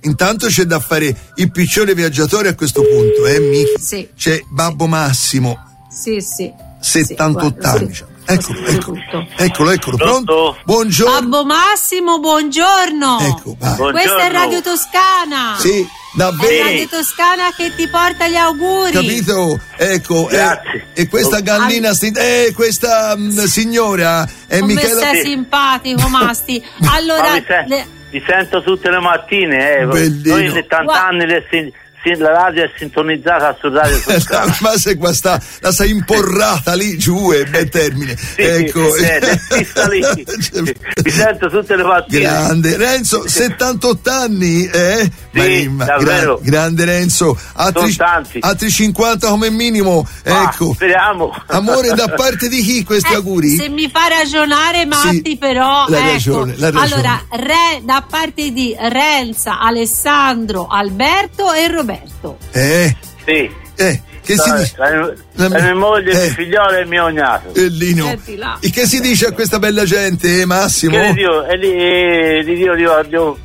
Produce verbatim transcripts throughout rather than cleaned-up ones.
intanto c'è da fare il piccione viaggiatore a questo punto, eh, Michi? Sì. C'è Babbo Massimo. Sì, sì. settantotto sì, anni. sì. Eccolo, eccolo, Tutto. eccolo, eccolo, pronto? Pronto? Buongiorno. Babbo Massimo, buongiorno. Ecco, vai. Buongiorno. Questa è Radio Toscana. Sì, È davvero. Radio Toscana che ti porta gli auguri. Capito? Ecco, Grazie. eh, e questa gallina, sti- eh, questa mh, signora è Come Michela. sei simpatico, Masti. Allora, Ma mi, se- le- mi sento tutte le mattine, eh. Bellino. Noi in settanta Guarda. anni le sin- sin- la radio è sintonizzata su Radio Toscana. Ma se qua sta, la sei imporrata lì giù e bel termine. Sì, Ecco. sì, è fissa lì. Mi sento tutte le mattine. Grande Renzo, settantotto anni, eh? Sì, davvero. grande Renzo, altri, Sono tanti. altri cinquanta come minimo, Ah, ecco. speriamo. Amore, da parte di chi questi eh, auguri? se mi fa ragionare, Matti, Sì, però. l'hai ecco. ragione, l'hai ragione. Allora, re, da parte di Renza, Alessandro, Alberto e Roberto. Eh, Sì. eh, che si La, dice? la, La- la mia moglie, eh. mio figliolo e il mio cognato. Bellino. Senti là. E che si dice a questa bella gente, eh, Massimo? Che Dio, e lì, e lì Dio, Dio, Dio,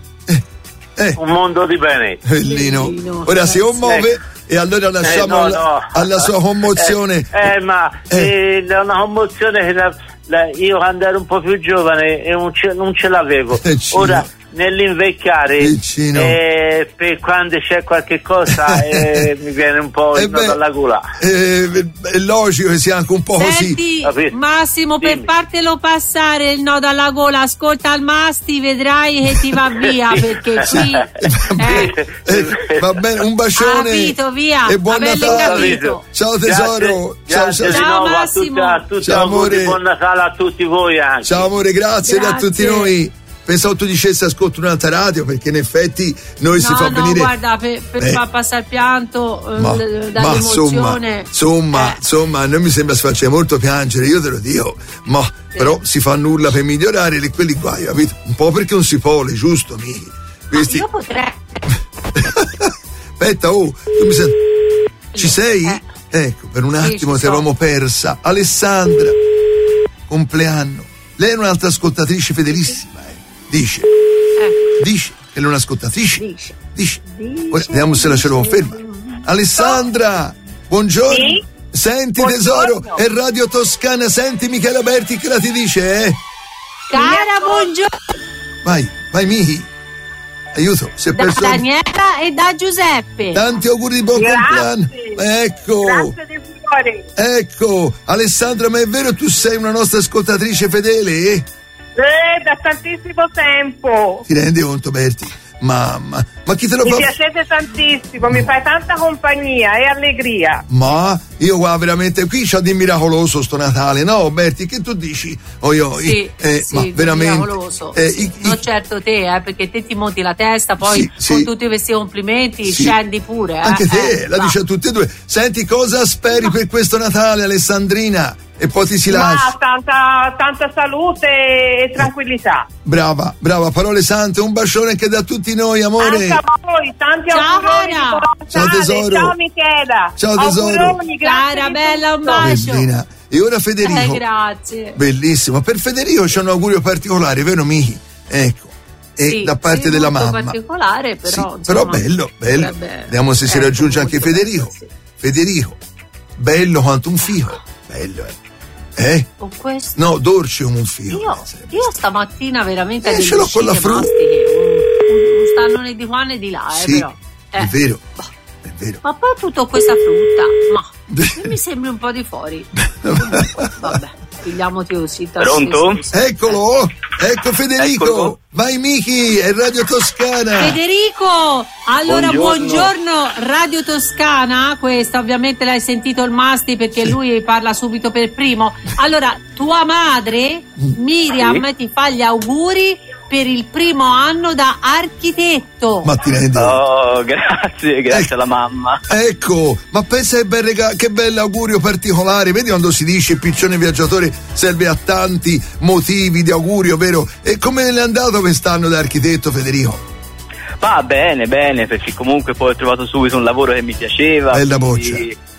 Eh, un mondo di bene. bellino. Bellino. Ora si commuove e allora lasciamo Eh, no, alla, no. alla sua commozione. Eh, eh, ma Eh. eh, è una commozione che la- la- io quando ero un po' più giovane e non ce, non ce l'avevo. Piccino. Ora nell'invecchiare Piccino. eh, per quando c'è qualche cosa eh, mi viene un po' Eh il nodo beh, alla gola. eh, è logico che sia anche un po' così. Senti, Capito? Massimo, per Dimmi. fartelo passare il nodo alla gola, ascolta il Masti, vedrai che ti va via, perché qui. Eh, Eh, eh, va bene, un bacione Capito, via. e buon Avete Natale. capito. Ciao tesoro. Grazie, ciao, grazie ciao, di Ciao, nuovo a Massimo. tutti, a tutti Ciao, auguri, amore. buon Natale a tutti voi anche. ciao amore, grazie, Grazie. a tutti noi. Pensavo tu dicessi ascolto un'altra radio, perché in effetti noi si No, fa no, venire. guarda, per, per Eh. far passare il pianto eh, Ma, l- ma insomma, dall'emozione. insomma, Eh, insomma, a noi mi sembra si faccia molto piangere, io te lo dico, ma però si fa nulla per migliorare le- quelli guai, capito? Un po' perché non si vuole, giusto, mi? Questi... Io potrei. Aspetta, oh, tu mi senti? Ci sei? Eh. Ecco, per un Sì, attimo ci ti avevamo sono. persa. Alessandra, compleanno. Lei è un'altra ascoltatrice fedelissima, eh. Dice, Eh, dice che è un'ascoltatrice. dice. Dice. Dice, Poi vediamo se la ce lo conferma. Alessandra, buongiorno. Sì? Senti Buongiorno. tesoro, è Radio Toscana, senti Michela Berti che la ti dice, eh? Cara, buongiorno. Vai, vai Michi. Aiuto, si è Da perso. Daniela e da Giuseppe. Tanti auguri di buon Grazie. compleanno. Ecco. Grazie di cuore. Ecco, Alessandra, ma è vero tu sei una nostra ascoltatrice fedele? Eh? Eh, da tantissimo tempo. Ti rendi conto, Berti? Mamma, ma chi te lo Mi fa? piacete tantissimo, mi fai tanta compagnia e allegria. Ma io qua veramente qui c'ho di miracoloso sto Natale, no Berti? Che tu dici? Oi oi, Sì, eh, sì, ma veramente. miracoloso. eh, Sì. i- i- Non certo te, eh, perché te ti monti la testa, poi Sì, con sì. tutti questi complimenti Sì. scendi pure. Eh. Anche te, Eh, la va. dice a tutte e due. Senti, cosa speri per questo Natale, Alessandrina? E poi ti si Ma lascia. tanta, tanta salute e tranquillità. Brava, brava, parole sante, un bacione anche da tutti noi, amore. Anche a voi, tanti Ciao, auguroni di Cara. buon Ciao, Natale. tesoro. Ciao Michela. Ciao, tesoro. Auguroni, grazie Cara, di bella, un tutto. bacio. Bellina. E ora Federico. Eh, grazie. Bellissimo. Per Federico c'è un augurio particolare, vero Michi? Ecco. E Sì, da parte sì, della molto mamma. particolare, però. Sì, insomma, però bello, bello. potrebbe- Vediamo se si ecco, raggiunge anche molto Federico. bello, sì. Federico. Bello quanto un figo. Bello, eh. Eh? Con questo. No, dolce come un figo. Io, Eh, io stamattina veramente Eh, delle ce l'ho con la uscite frutta. mastiche, un, un, un stallone di qua e di là, eh, Sì, però. è Eh. vero. È vero. Ma poi tutta questa frutta, ma mi sembri un po' di fuori. Comunque, vabbè, pigliamoti così. Pronto? Eccolo, ecco Federico. Eccolo. Vai Michi, è Radio Toscana. Federico, allora buongiorno. Buongiorno. Radio Toscana, questa ovviamente l'hai sentito il Masti perché lui parla subito per primo. Allora, tua madre, Miriam, Sì. ti fa gli auguri per il primo anno da architetto. Ma ti rendi? Oh, grazie, grazie alla mamma. Ecco, ma pensa che bel, rega- che bel augurio particolare. Vedi quando si dice il piccione viaggiatore serve a tanti motivi di augurio, vero? E come le è andato quest'anno da architetto, Federico? Va bene, bene, perché comunque poi ho trovato subito un lavoro che mi piaceva. Bella quindi boccia.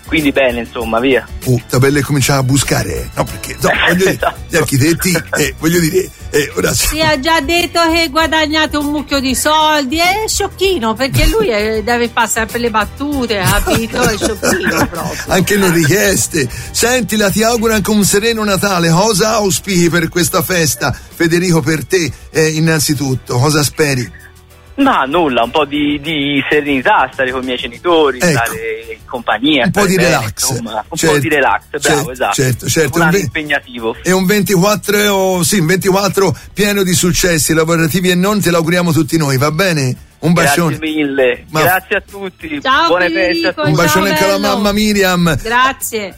quindi bene, insomma, via. Oh, sta belle cominciare a buscare, no, perché no, voglio dire, gli architetti, eh, voglio dire, eh, ora si ha già detto che guadagnate un mucchio di soldi, è sciocchino, perché lui è, deve fare sempre le battute, capito? È sciocchino proprio. Anche non richieste. Sentila, ti auguro anche un sereno Natale. Cosa auspichi per questa festa, Federico, per te, eh, innanzitutto? Cosa speri? Ma nulla, un po' di, di serenità, stare con i miei genitori, Ecco. stare in compagnia, Un po' di bene, relax. insomma, un Certo, po' di relax, bravo, certo, esatto. certo, certo. Un anno Un ve- impegnativo. E un ventiquattro, sì, un ventiquattro pieno di successi lavorativi e non, te l'auguriamo tutti noi, va bene? Un bacione. Grazie mille, Ma- grazie a tutti. Ciao, Buone Federico, feste a tutti. Un ciao, bacione anche alla bello. mamma Miriam. Grazie.